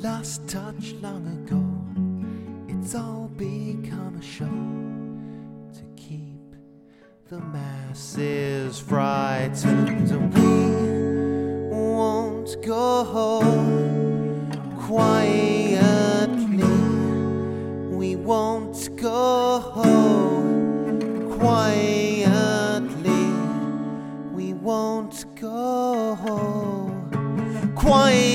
lost touch long ago. It's all become a show to keep the masses frightened. We won't go quietly. We won't go quietly. We won't go quietly.